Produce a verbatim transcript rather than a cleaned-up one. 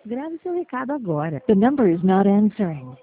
Grave seu recado agora. The number is not answering.